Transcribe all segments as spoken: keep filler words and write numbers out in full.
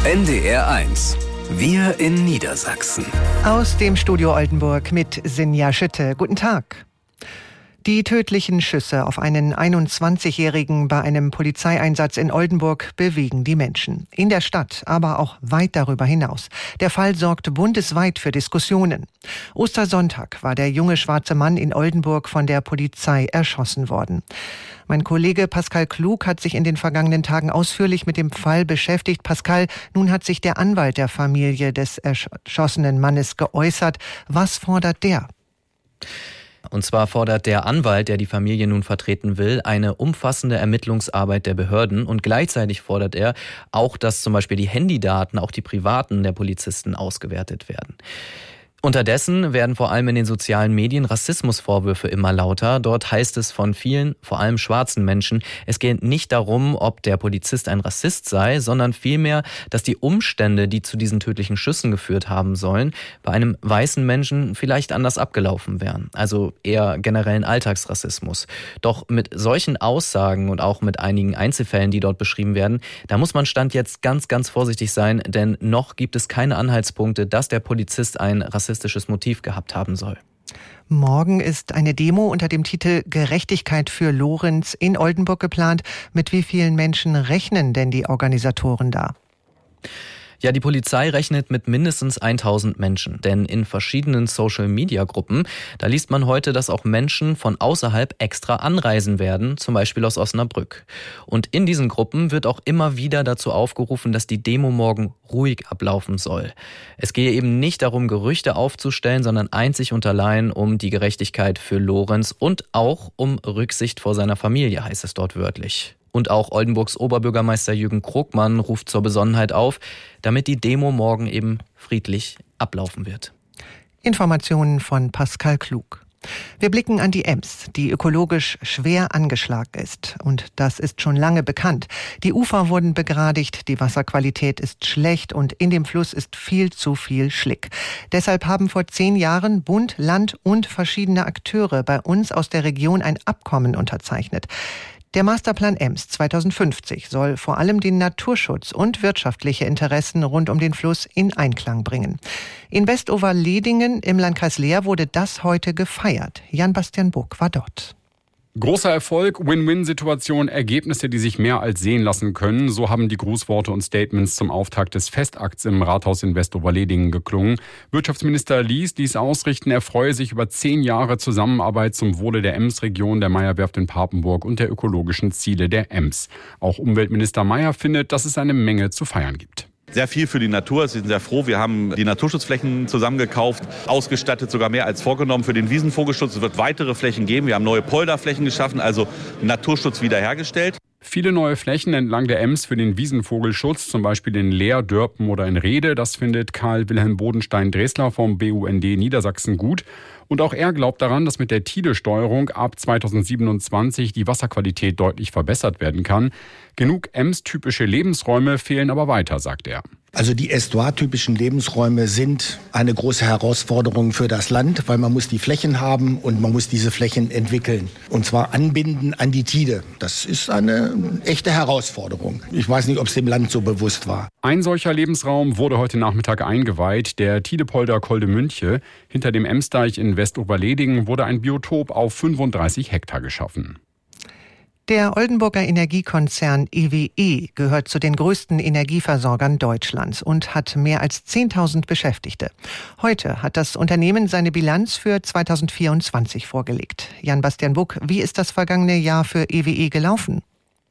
N D R eins. Wir in Niedersachsen. Aus dem Studio Oldenburg mit Sinja Schütte. Guten Tag. Die tödlichen Schüsse auf einen einundzwanzigjährigen bei einem Polizeieinsatz in Oldenburg bewegen die Menschen. In der Stadt, aber auch weit darüber hinaus. Der Fall sorgt bundesweit für Diskussionen. Ostersonntag war der junge schwarze Mann in Oldenburg von der Polizei erschossen worden. Mein Kollege Pascal Klug hat sich in den vergangenen Tagen ausführlich mit dem Fall beschäftigt. Pascal, nun hat sich der Anwalt der Familie des erschossenen Mannes geäußert. Was fordert der? Und zwar fordert der Anwalt, der die Familie nun vertreten will, eine umfassende Ermittlungsarbeit der Behörden. Und gleichzeitig fordert er auch, dass zum Beispiel die Handydaten, auch die privaten der Polizisten ausgewertet werden. Unterdessen werden vor allem in den sozialen Medien Rassismusvorwürfe immer lauter. Dort heißt es von vielen, vor allem schwarzen Menschen, es geht nicht darum, ob der Polizist ein Rassist sei, sondern vielmehr, dass die Umstände, die zu diesen tödlichen Schüssen geführt haben sollen, bei einem weißen Menschen vielleicht anders abgelaufen wären. Also eher generellen Alltagsrassismus. Doch mit solchen Aussagen und auch mit einigen Einzelfällen, die dort beschrieben werden, da muss man Stand jetzt ganz, ganz vorsichtig sein, denn noch gibt es keine Anhaltspunkte, dass der Polizist ein rassistisches Motiv gehabt haben soll. Morgen ist eine Demo unter dem Titel Gerechtigkeit für Lorenz in Oldenburg geplant. Mit wie vielen Menschen rechnen denn die Organisatoren da? Ja, die Polizei rechnet mit mindestens tausend Menschen, denn in verschiedenen Social-Media-Gruppen, da liest man heute, dass auch Menschen von außerhalb extra anreisen werden, zum Beispiel aus Osnabrück. Und in diesen Gruppen wird auch immer wieder dazu aufgerufen, dass die Demo morgen ruhig ablaufen soll. Es gehe eben nicht darum, Gerüchte aufzustellen, sondern einzig und allein um die Gerechtigkeit für Lorenz und auch um Rücksicht vor seiner Familie, heißt es dort wörtlich. Und auch Oldenburgs Oberbürgermeister Jürgen Krogmann ruft zur Besonnenheit auf, damit die Demo morgen eben friedlich ablaufen wird. Informationen von Pascal Klug. Wir blicken an die Ems, die ökologisch schwer angeschlagen ist. Und das ist schon lange bekannt. Die Ufer wurden begradigt, die Wasserqualität ist schlecht und in dem Fluss ist viel zu viel Schlick. Deshalb haben vor zehn Jahren Bund, Land und verschiedene Akteure bei uns aus der Region ein Abkommen unterzeichnet. Der Masterplan Ems zweitausendfünfzig soll vor allem den Naturschutz und wirtschaftliche Interessen rund um den Fluss in Einklang bringen. In Westoverledingen im Landkreis Leer wurde das heute gefeiert. Jan-Bastian Buck war dort. Großer Erfolg, Win-Win-Situation, Ergebnisse, die sich mehr als sehen lassen können. So haben die Grußworte und Statements zum Auftakt des Festakts im Rathaus in Westoverledingen geklungen. Wirtschaftsminister Lies ließ ausrichten, er freue sich über zehn Jahre Zusammenarbeit zum Wohle der Ems-Region, der Meyer-Werft in Papenburg und der ökologischen Ziele der Ems. Auch Umweltminister Meyer findet, dass es eine Menge zu feiern gibt. Sehr viel für die Natur. Sie sind sehr froh. Wir haben die Naturschutzflächen zusammengekauft, ausgestattet, sogar mehr als vorgenommen für den Wiesenvogelschutz. Es wird weitere Flächen geben. Wir haben neue Polderflächen geschaffen, also Naturschutz wiederhergestellt. Viele neue Flächen entlang der Ems für den Wiesenvogelschutz, zum Beispiel in Leer, Dörpen oder in Rhede. Das findet Karl Wilhelm Bodenstein-Dresler vom B U N D Niedersachsen gut. Und auch er glaubt daran, dass mit der Tide-Steuerung ab zweitausendsiebenundzwanzig die Wasserqualität deutlich verbessert werden kann. Genug Ems-typische Lebensräume fehlen aber weiter, sagt er. Also die Estuar-typischen Lebensräume sind eine große Herausforderung für das Land, weil man muss die Flächen haben und man muss diese Flächen entwickeln. Und zwar anbinden an die Tide. Das ist eine echte Herausforderung. Ich weiß nicht, ob es dem Land so bewusst war. Ein solcher Lebensraum wurde heute Nachmittag eingeweiht, der Tidepolder Koldemünche. Hinter dem Emsdeich in Westoverledingen wurde ein Biotop auf fünfunddreißig Hektar geschaffen. Der Oldenburger Energiekonzern E W E gehört zu den größten Energieversorgern Deutschlands und hat mehr als zehntausend Beschäftigte. Heute hat das Unternehmen seine Bilanz für zweitausendvierundzwanzig vorgelegt. Jan-Bastian Buck, wie ist das vergangene Jahr für E W E gelaufen?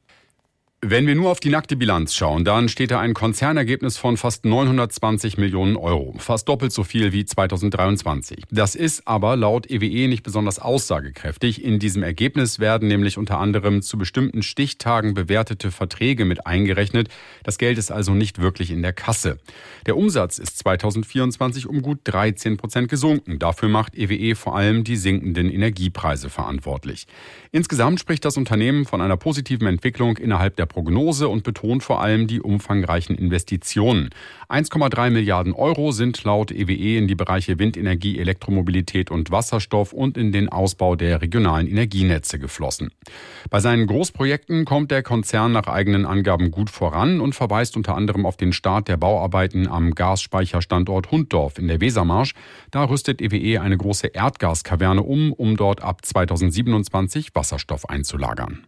Wenn wir nur auf die nackte Bilanz schauen, dann steht da ein Konzernergebnis von fast neunhundertzwanzig Millionen Euro. Fast doppelt so viel wie zweitausenddreiundzwanzig. Das ist aber laut E W E nicht besonders aussagekräftig. In diesem Ergebnis werden nämlich unter anderem zu bestimmten Stichtagen bewertete Verträge mit eingerechnet. Das Geld ist also nicht wirklich in der Kasse. Der Umsatz ist zweitausendvierundzwanzig um gut dreizehn Prozent gesunken. Dafür macht E W E vor allem die sinkenden Energiepreise verantwortlich. Insgesamt spricht das Unternehmen von einer positiven Entwicklung innerhalb der Prognose und betont vor allem die umfangreichen Investitionen. eins Komma drei Milliarden Euro sind laut E W E in die Bereiche Windenergie, Elektromobilität und Wasserstoff und in den Ausbau der regionalen Energienetze geflossen. Bei seinen Großprojekten kommt der Konzern nach eigenen Angaben gut voran und verweist unter anderem auf den Start der Bauarbeiten am Gasspeicherstandort Hunddorf in der Wesermarsch. Da rüstet E W E eine große Erdgaskaverne um, um dort ab zweitausendsiebenundzwanzig Wasserstoff einzulagern.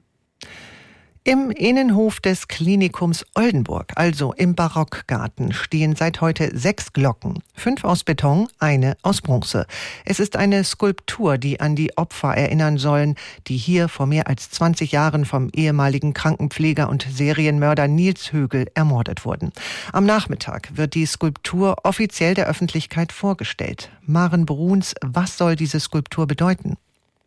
Im Innenhof des Klinikums Oldenburg, also im Barockgarten, stehen seit heute sechs Glocken. Fünf aus Beton, eine aus Bronze. Es ist eine Skulptur, die an die Opfer erinnern sollen, die hier vor mehr als zwanzig Jahren vom ehemaligen Krankenpfleger und Serienmörder Nils Högel ermordet wurden. Am Nachmittag wird die Skulptur offiziell der Öffentlichkeit vorgestellt. Maren Bruns, was soll diese Skulptur bedeuten?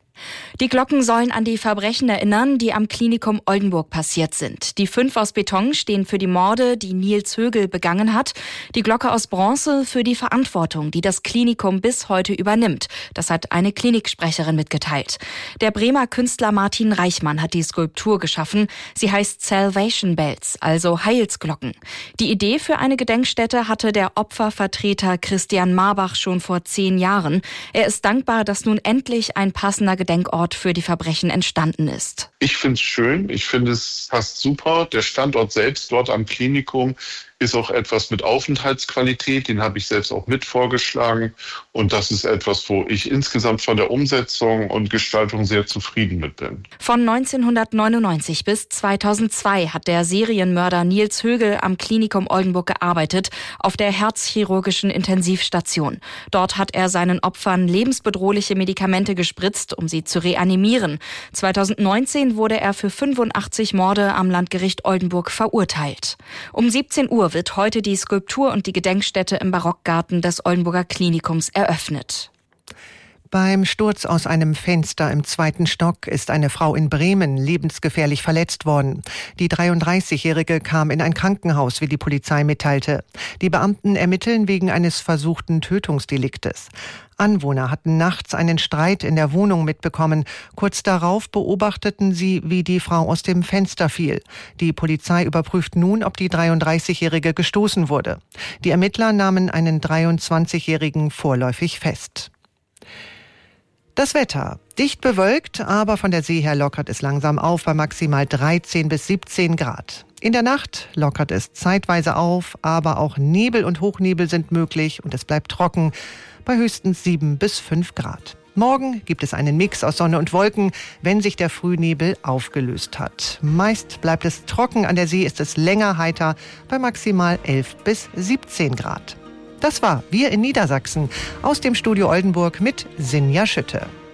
Die Glocken sollen an die Verbrechen erinnern, die am Klinikum Oldenburg passiert sind. Die fünf aus Beton stehen für die Morde, die Nils Högel begangen hat. Die Glocke aus Bronze für die Verantwortung, die das Klinikum bis heute übernimmt. Das hat eine Kliniksprecherin mitgeteilt. Der Bremer Künstler Martin Reichmann hat die Skulptur geschaffen. Sie heißt Salvation Bells, also Heilsglocken. Die Idee für eine Gedenkstätte hatte der Opfervertreter Christian Marbach schon vor zehn Jahren. Er ist dankbar, dass nun endlich ein passender Gedenkort für die Verbrechen entstanden ist. Ich finde es schön, ich finde es passt super. Der Standort selbst dort am Klinikum ist auch etwas mit Aufenthaltsqualität, den habe ich selbst auch mit vorgeschlagen. Und das ist etwas, wo ich insgesamt von der Umsetzung und Gestaltung sehr zufrieden mit bin. Von neunzehnhundertneunundneunzig bis zweitausendzwei hat der Serienmörder Nils Högel am Klinikum Oldenburg gearbeitet, auf der herzchirurgischen Intensivstation. Dort hat er seinen Opfern lebensbedrohliche Medikamente gespritzt, um sie zu reanimieren. zweitausendneunzehn wurde er für fünfundachtzig Morde am Landgericht Oldenburg verurteilt. Um siebzehn Uhr wird heute die Skulptur und die Gedenkstätte im Barockgarten des Oldenburger Klinikums eröffnet. Beim Sturz aus einem Fenster im zweiten Stock ist eine Frau in Bremen lebensgefährlich verletzt worden. Die dreiunddreißigjährige kam in ein Krankenhaus, wie die Polizei mitteilte. Die Beamten ermitteln wegen eines versuchten Tötungsdeliktes. Anwohner hatten nachts einen Streit in der Wohnung mitbekommen. Kurz darauf beobachteten sie, wie die Frau aus dem Fenster fiel. Die Polizei überprüft nun, ob die dreiunddreißigjährige gestoßen wurde. Die Ermittler nahmen einen dreiundzwanzigjährigen vorläufig fest. Das Wetter. Dicht bewölkt, aber von der See her lockert es langsam auf bei maximal dreizehn bis siebzehn Grad. In der Nacht lockert es zeitweise auf, aber auch Nebel und Hochnebel sind möglich und es bleibt trocken bei höchstens sieben bis fünf Grad. Morgen gibt es einen Mix aus Sonne und Wolken, wenn sich der Frühnebel aufgelöst hat. Meist bleibt es trocken, an der See ist es länger heiter bei maximal elf bis siebzehn Grad. Das war Wir in Niedersachsen aus dem Studio Oldenburg mit Sinja Schütte.